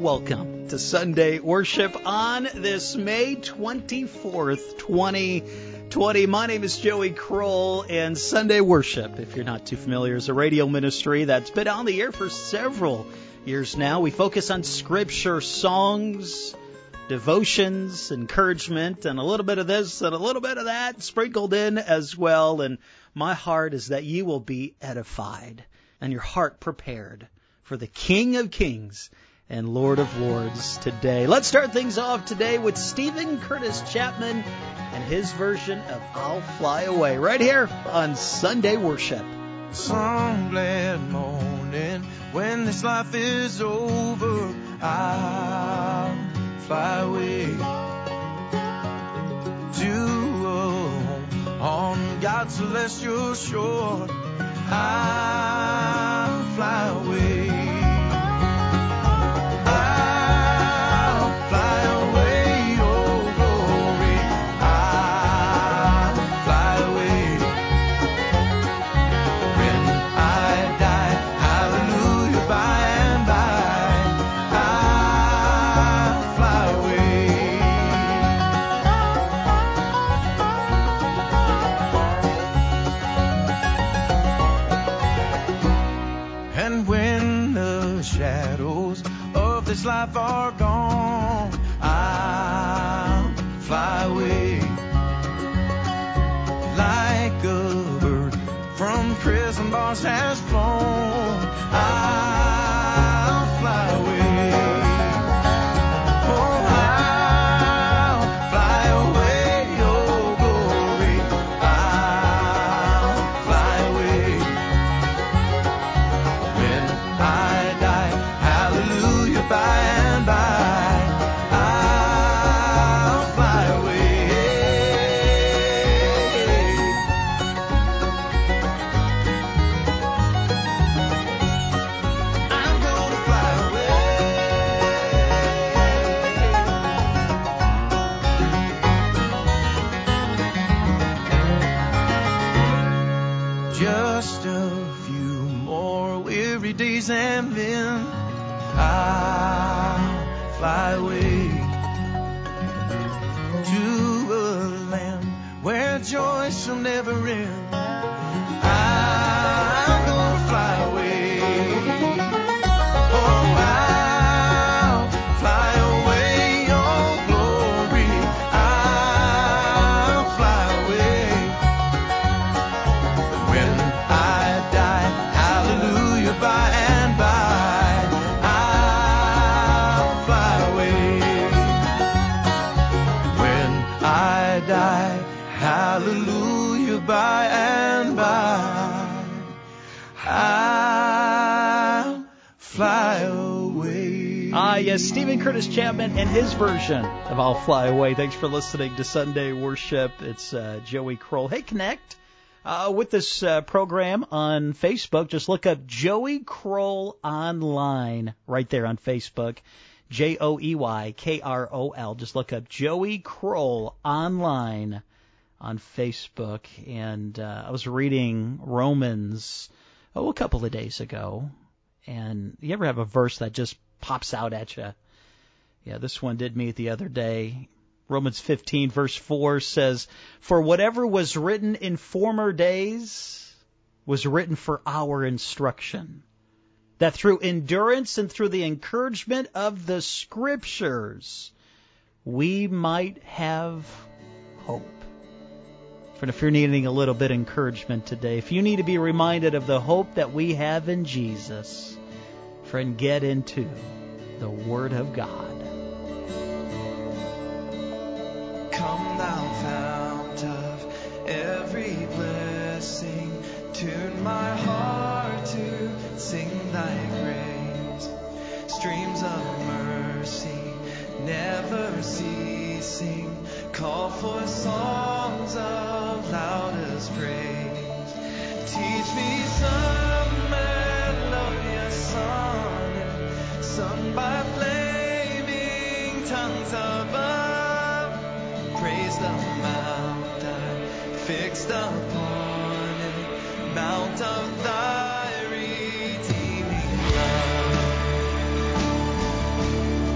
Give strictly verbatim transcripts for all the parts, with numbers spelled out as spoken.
welcome to Sunday Worship on this May twenty-fourth, twenty twenty. My name is Joey Kroll, and Sunday Worship, if you're not too familiar, is a radio ministry that's been on the air for several years now. We focus on scripture, songs, devotions, encouragement, and a little bit of this and a little bit of that sprinkled in as well. And my heart is that you will be edified and your heart prepared for the King of Kings and Lord of Lords today. Let's start things off today with Steven Curtis Chapman and his version of I'll Fly Away right here on Sunday Worship. Some glad morning when this life is over, I'll fly away to a home on God's celestial shore. I'll fly away. This life are gone, I'll fly away like a bird from prison bars has flown. I'll fly away. Oh, I'll fly away, oh glory. I'll fly away when I die. Hallelujah. By and by, I'll fly away. I'm gonna fly away. Just a few more weary days and then I'll fly away to a land where joy shall never end. I'm gonna fly away. Oh, I'll fly away, oh glory. I'll fly away when I die. Hallelujah, by and by. Hallelujah, by and by, I'll fly away. Ah, yes, Steven Curtis Chapman and his version of I'll Fly Away. Thanks for listening to Sunday Worship. It's uh, Joey Kroll. Hey, connect uh, with this uh, program on Facebook. Just look up Joey Kroll Online right there on Facebook. J O E Y K R O L. Just look up Joey Kroll Online on Facebook. And uh, I was reading Romans, oh, a couple of days ago. And you ever have a verse that just pops out at you? Yeah, this one did me the other day. Romans fifteen, verse four says, "For whatever was written in former days was written for our instruction, that through endurance and through the encouragement of the Scriptures, we might have hope." Friend, if you're needing a little bit of encouragement today, if you need to be reminded of the hope that we have in Jesus, friend, get into the Word of God. Come thou fount of every blessing, tune my heart to sing thy grace. Streams of mercy never ceasing, call for songs of loudest praise. Teach me some melodious sonnet sung by flaming tongues above. Praise the mount I fixed upon it, mount of thy redeeming love.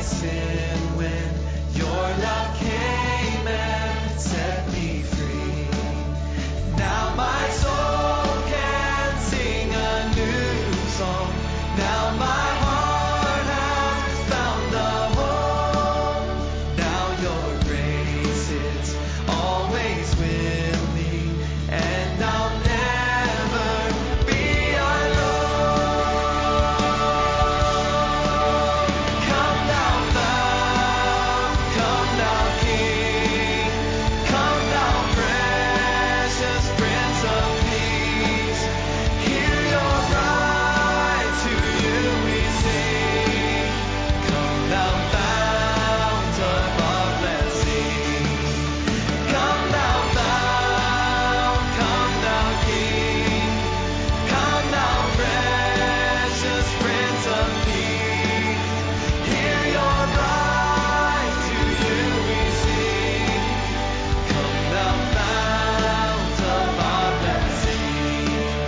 sin when your love came and set me free. Now my soul can sing a new song. Now my heart has found a home. Now your grace is always with me, and I'll never be alone. Come thou Lamb, come thou King, come thou precious Prince of Peace. Hear your bride, to you we sing. Come thou fount of our blessing. Come thou fount, come thou King, come thou precious Prince of Peace. Hear your bride, to you we sing. Come thou fount of our blessing.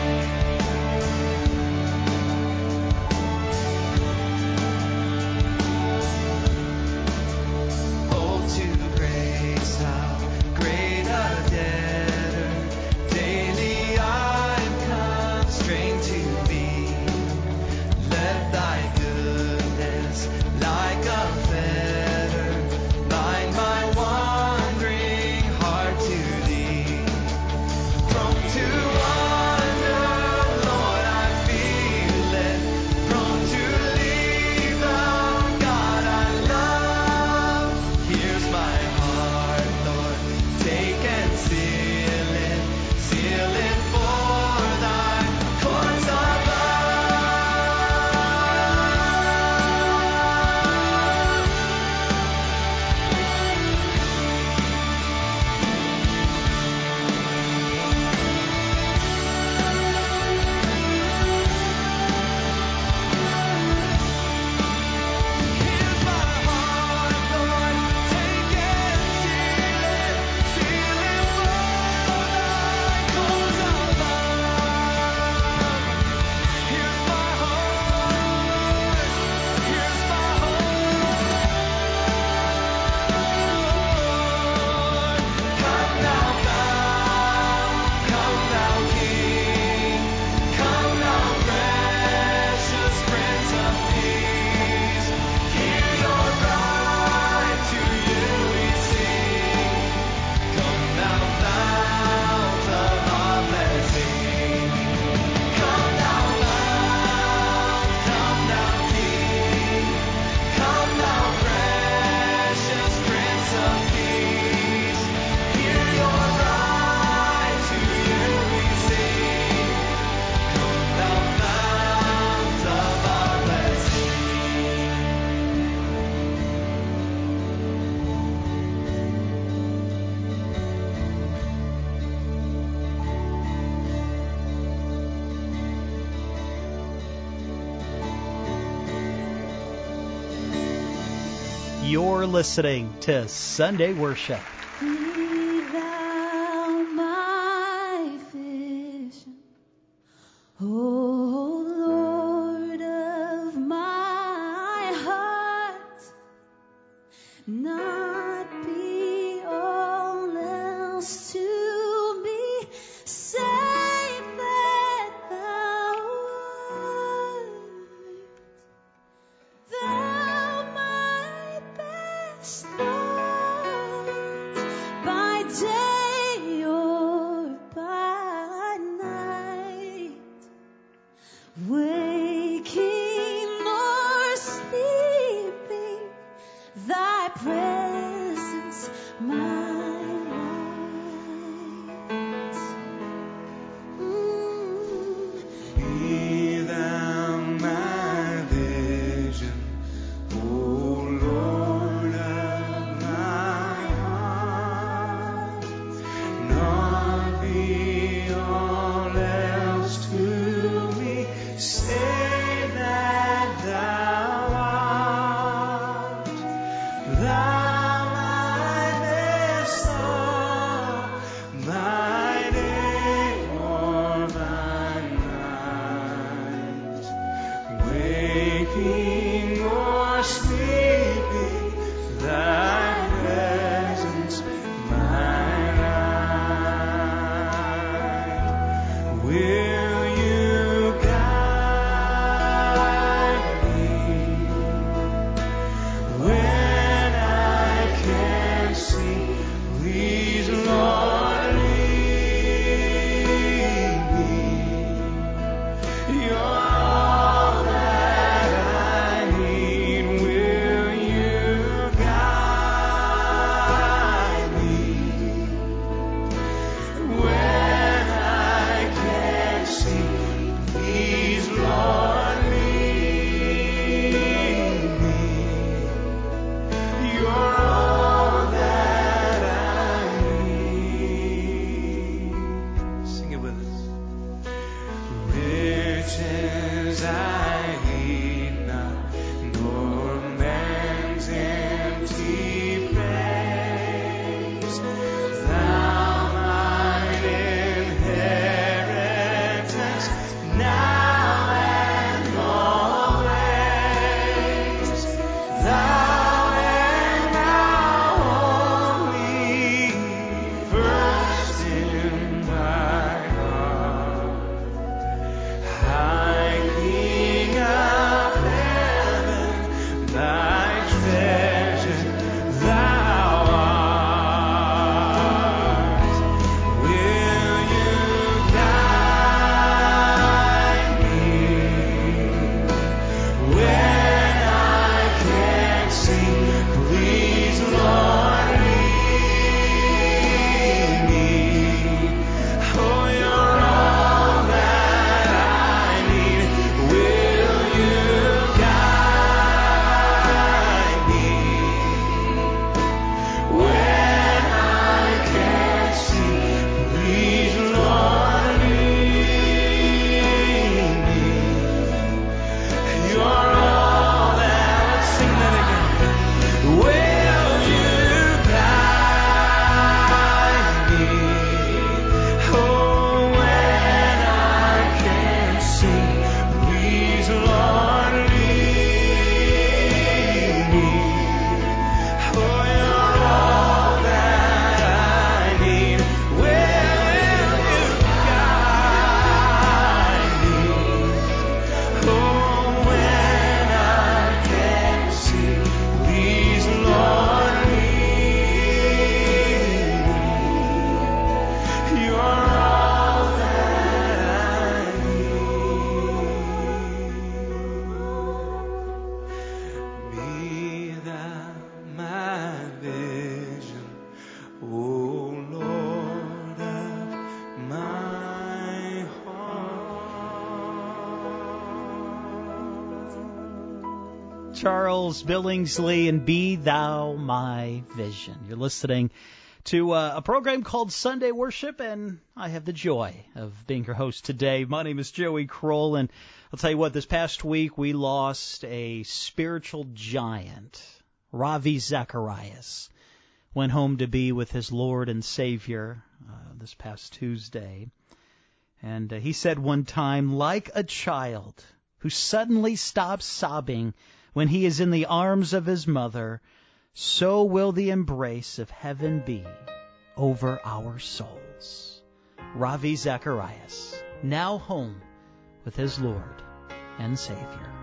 Oh, to grace, how great a debtor daily I'm constrained to be. Let thy goodness, like a fetter, bind my wandering heart to thee. Prone to wander, Lord, I feel it. Prone to leave the God I love. Here's my heart, Lord, take and seal it. Seal it for thy courts above. Here's my heart, Lord, take and seal it. Seal it for thy courts above. Here's my heart, here's my heart. Come thou fount, come thou King, come thou precious Prince of Peace. Hear your bride, to you we sing. Come thou fount of our blessing. Come thou fount, come thou King, come thou precious Prince of Peace. Hear your bride, to you we sing. Come thou fount of our blessing. You're listening to Sunday Worship. Be thou my vision, O Lord of my heart, not be all else to me, save that thou art. Thou my best thought, by Charles Billingsley and Be Thou My Vision. You're listening to uh, a program called Sunday Worship, and I have the joy of being your host today. My name is Joey Kroll, and I'll tell you what, this past week we lost a spiritual giant. Ravi Zacharias went home to be with his Lord and Savior uh, this past Tuesday. And uh, he said one time, like a child who suddenly stops sobbing when he is in the arms of his mother, so will the embrace of heaven be over our souls. Ravi Zacharias, now home with his Lord and Savior.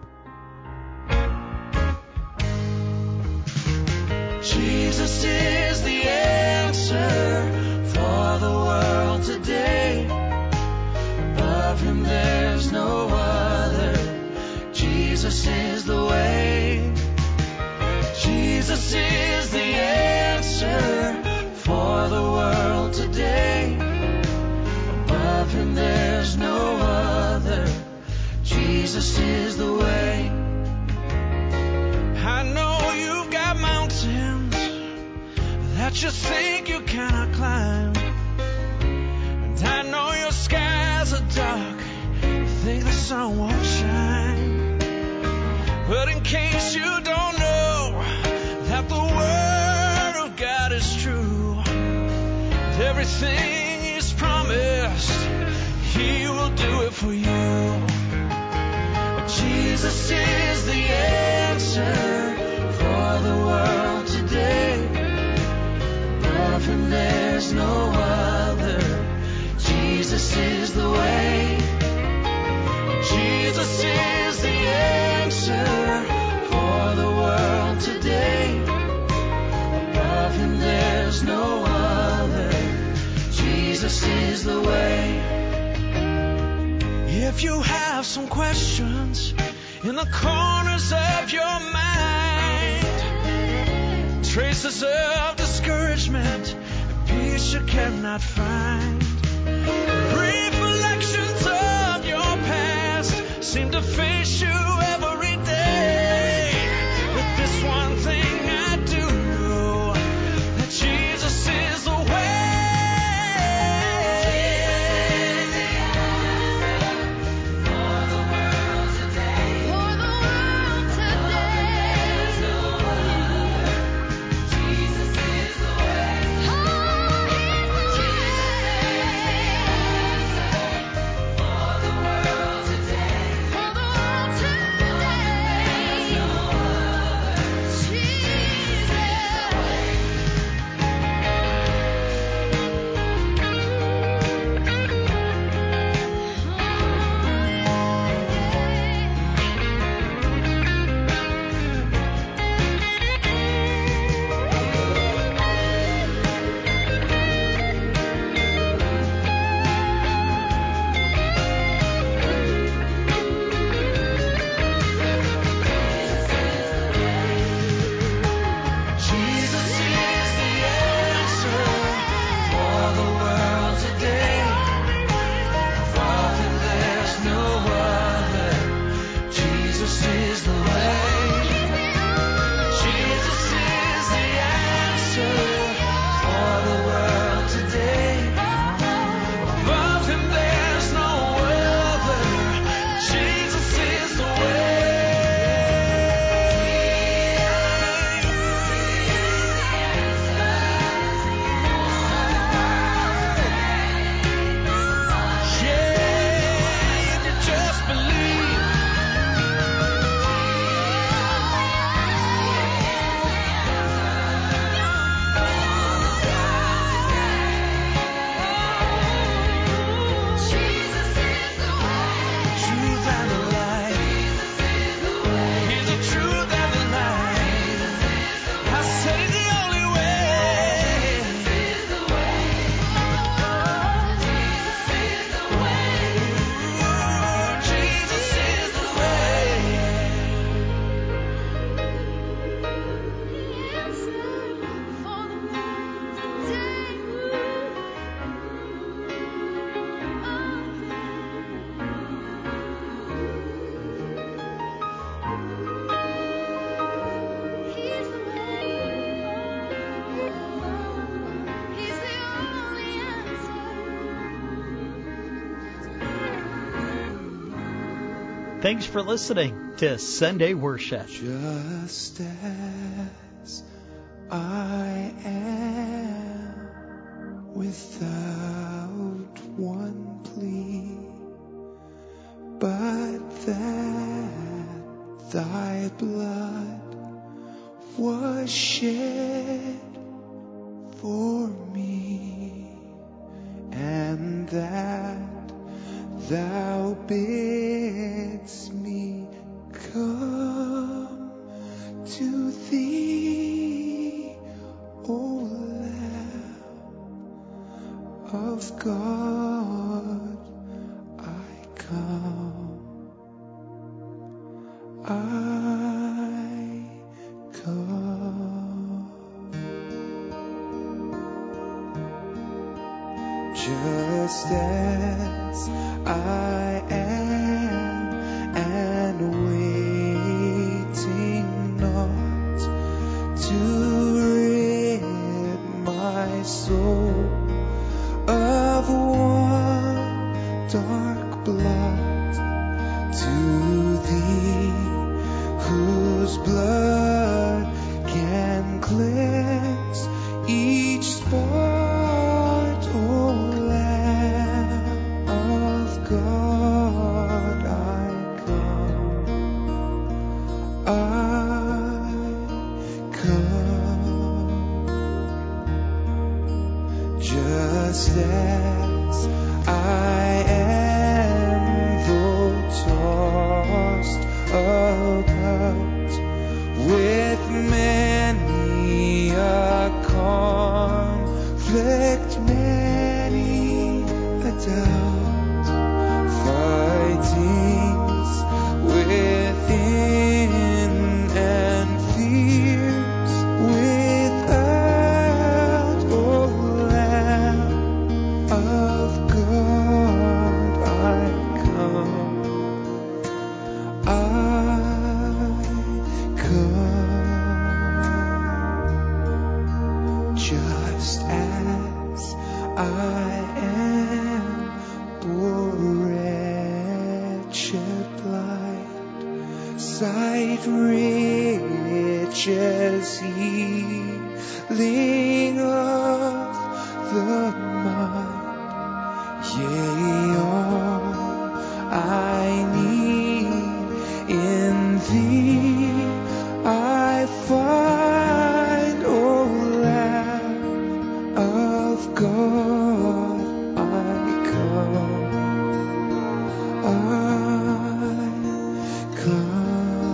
Jesus is the answer for the world today. Above him there's no other. Jesus is the way. Jesus is the answer for the world today. Above him there's no other. Jesus is the way. I know you've got mountains that you think you cannot climb, and I know your skies are dark, you think the sun won't shine. But in case you don't know that the word of God is true, that everything he's promised, he will do it for you. Jesus is the answer for the world today. Above him there's no other. Jesus is the way. Jesus is the answer for the world today. Above him there's no other. Jesus is the way. If you have some questions in the corners of your mind, traces of discouragement, a peace you cannot find, recollections of your past seem to face you every day. But this one thing I do know, that Jesus is the way. Thanks for listening to Sunday Worship. Just as I am, without one plea, but that thy blood was shed for me, and that thou bidst me come to thee, O Lamb of God, I come, I come. Just as I am, and waiting not to rid my soul of one dark blot, to thee whose blood can cleanse each spot, O Lamb of God, I come, I come. Just as I am, though tossed about with many a conflict, many a doubt, fightings within and fears without, O Lamb of God, I come, I come. Just as I am, poor wretched blind, sight rich as healing of the mind, yea, all I need in thee I find, O Lamb of God, I come, I come.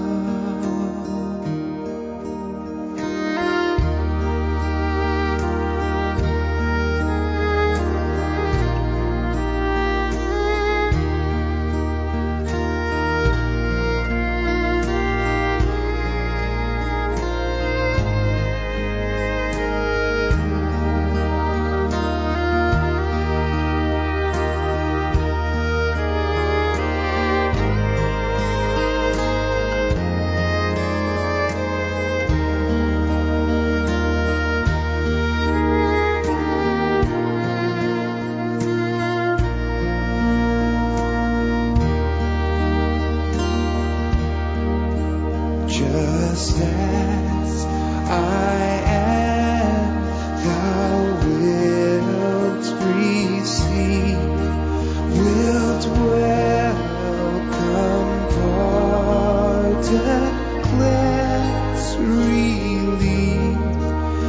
Just as I am, thou wilt receive, wilt welcome, pardon, cleanse, relieve,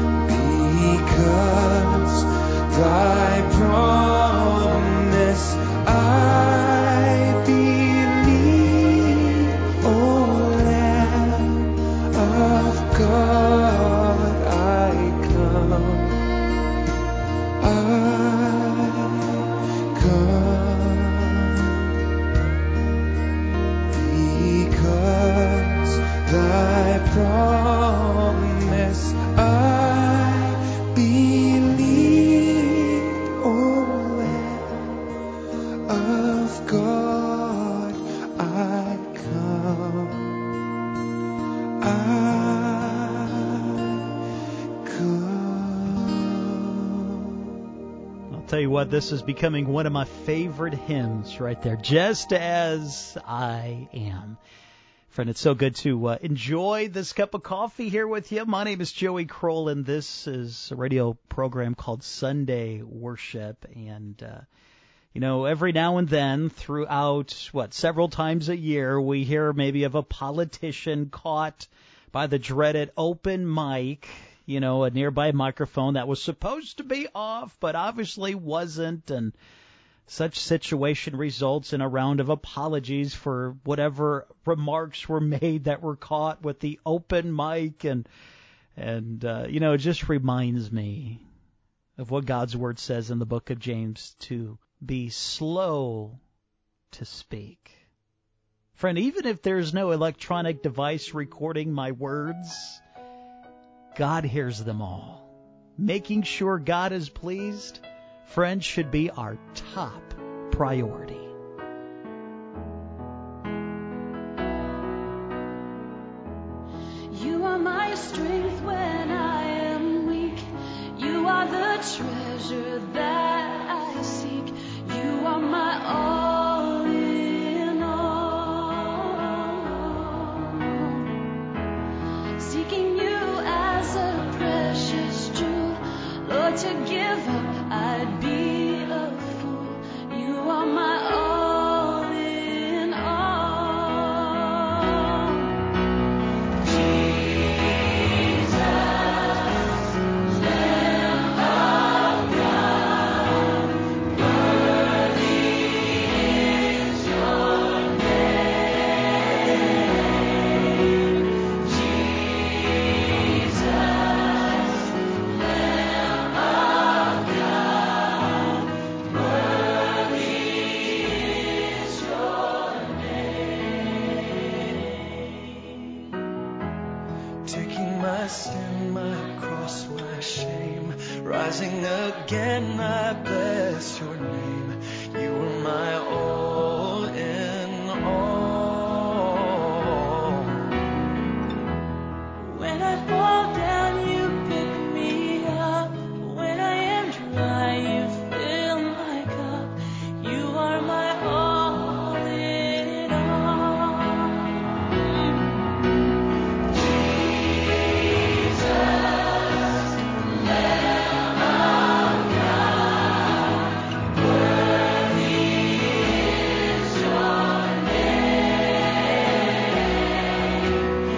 because thy promise I believe, O Lamb of God, I come, I come, because thy promise I believe, O Lamb of God, I come, I come. tell you what, this is becoming one of my favorite hymns right there, Just As I Am. Friend, it's so good to uh, enjoy this cup of coffee here with you. My name is Joey Kroll, and this is a radio program called Sunday Worship. And, uh, you know, every now and then throughout, what, several times a year, we hear maybe of a politician caught by the dreaded open mic, you know, a nearby microphone that was supposed to be off, but obviously wasn't, and such situation results in a round of apologies for whatever remarks were made that were caught with the open mic. And, and uh, you know, it just reminds me of what God's Word says in the book of James, to be slow to speak. Friend, even if there's no electronic device recording my words, God hears them all. Making sure God is pleased, friends, should be our top priority. You are my strength when I am weak. You are the treasure that I seek. You are my all in all. Seeking you as a precious jewel, Lord, to give up I'd be a fool. You are my all in all. Jesus, Lamb of God, worthy is your name. Jesus, Lamb of God, worthy is your name. Taking my sin, my cross, my shame, rising again, I bless your name. You are my all in all. When I fall down, you pick me up. When I am dry, you fill my cup. You are my all in all. Jesus, Lamb of God, worthy is your name.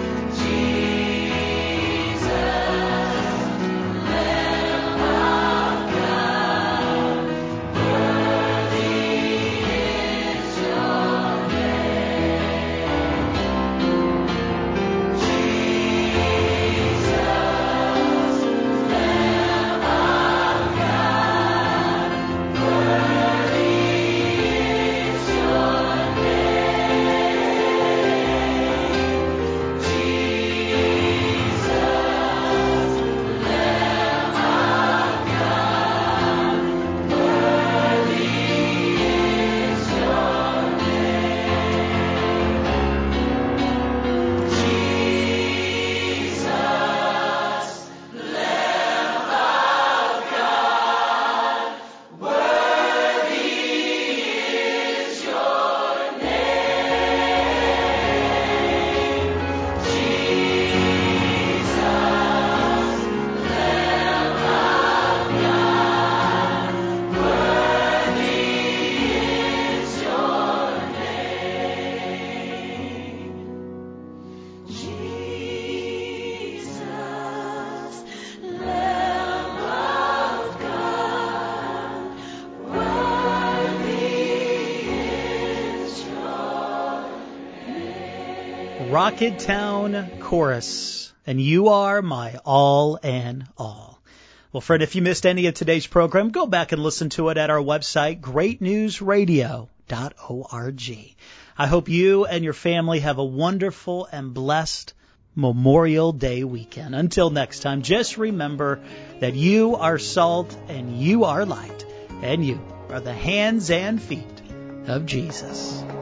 Jesus, Lamb of God, worthy is your Rocket Town Chorus, and you are my all and all. Well, friend, if you missed any of today's program, go back and listen to it at our website, great news radio dot org. I hope you and your family have a wonderful and blessed Memorial Day weekend. Until next time, just remember that you are salt and you are light, and you are the hands and feet of Jesus.